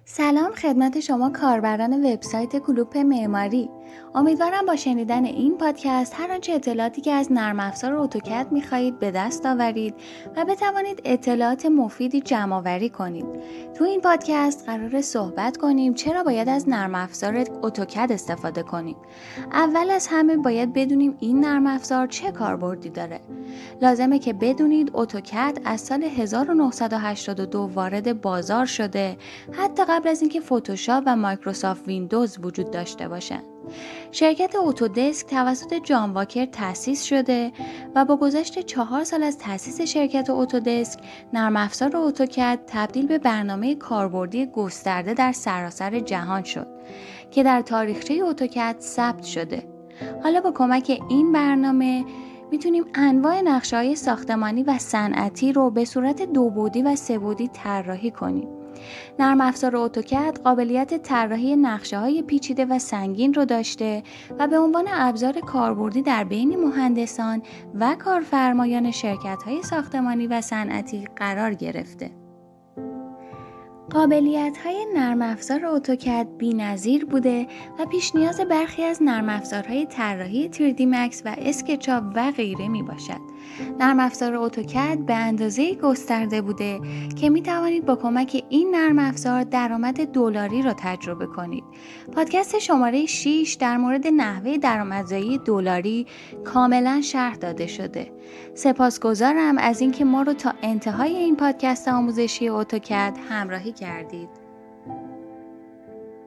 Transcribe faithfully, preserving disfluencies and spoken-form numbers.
سلام خدمت شما کاربران وبسایت کلوپ معماری. امیدوارم با شنیدن این پادکست هر آنچه اطلاعاتی که از نرم افزار اتوکد می‌خواهید به دست آورید و بتوانید اطلاعات مفیدی جمع آوری کنید. تو این پادکست قراره صحبت کنیم چرا باید از نرم افزار اتوکد استفاده کنیم. اول از همه باید بدونیم این نرم افزار چه کاربردی داره. لازمه که بدونید اتوکد از سال هزار و نهصد و هشتاد و دو وارد بازار شده، حتی قبل از اینکه فتوشاپ و مایکروسافت ویندوز وجود داشته باشند. شرکت اتودسک توسط جان واکر تأسیس شده و با گذشت چهار سال از تأسیس شرکت اتودسک، نرم افزار اتوکد تبدیل به برنامه کاربردی گسترده در سراسر جهان شد که در تاریخچه اتوکد ثبت شده. حالا با کمک این برنامه میتونیم انواع نقشه‌های ساختمانی و صنعتی رو به صورت دو بعدی و سه بعدی طراحی کنیم. نرم افزار اتوکد قابلیت طراحی نقشه‌های پیچیده و سنگین رو داشته و به عنوان ابزار کاربردی در بین مهندسان و کارفرمایان شرکت‌های ساختمانی و صنعتی قرار گرفته. قابلیت‌های نرم افزار اتوکد بی‌نظیر بوده و پیش نیاز برخی از نرم افزارهای طراحی تری دی مکس و اسکچاپ و غیره میباشد. نرم افزار اتوکد به اندازه گسترده بوده که می توانید با کمک این نرم افزار درآمد دلاری را تجربه کنید. پادکست شماره شش در مورد نحوه درآمدزایی دلاری کاملا شرح داده شده. سپاسگزارم از اینکه ما رو تا انتهای این پادکست آموزشی اتوکد همراهی کردید.